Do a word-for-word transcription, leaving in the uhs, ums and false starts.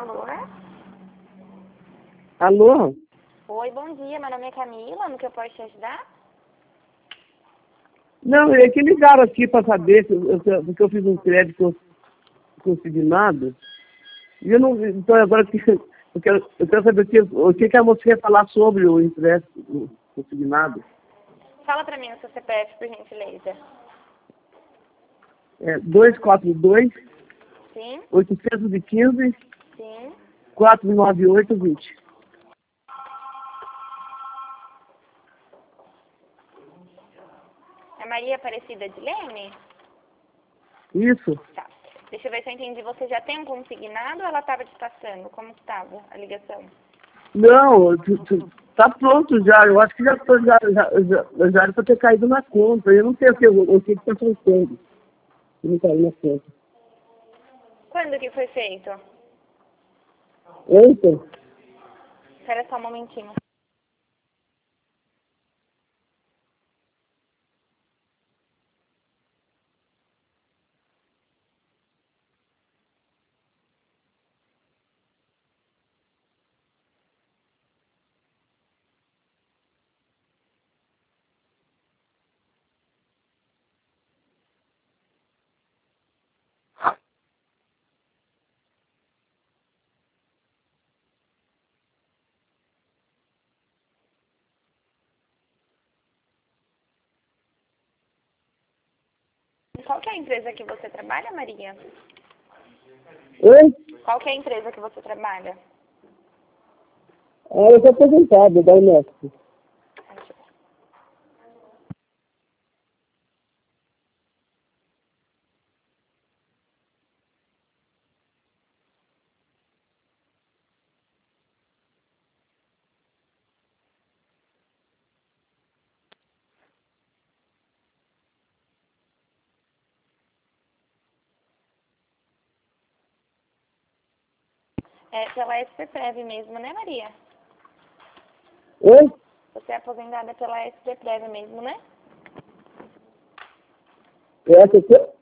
Alô? Alô? Oi, bom dia. Meu nome é Camila. No que eu posso te ajudar? Não, é que ligaram aqui para saber, se eu- se- porque eu fiz um crédito consignado, e eu não, então agora que- eu quero, eu quero saber o que, o que que a moça quer falar sobre o empréstimo consignado. Fala pra mim o seu C P F, por gentileza. É dois quatro dois, Sim, oito um cinco, sim. quatro nove oito dois zero. É Maria Aparecida de Leme? Isso? Tá. Deixa eu ver se eu entendi. Você já tem um consignado ou ela estava te passando? Como que estava a ligação? Não, tu- tu- tá pronto já, eu acho que já tô- já, já, já, já era para ter caído na conta, eu não sei o que, o que está acontecendo, que não caiu na conta. Quando que foi feito? Ontem? Espera só um momentinho. Qual que é a empresa que você trabalha, Maria? Oi? Qual que é a empresa que você trabalha? Ah, eu sou aposentado da Unesco. É pela S P Prev mesmo, né, Maria? Oi? Você é aposentada pela S P Prev mesmo, né? É, você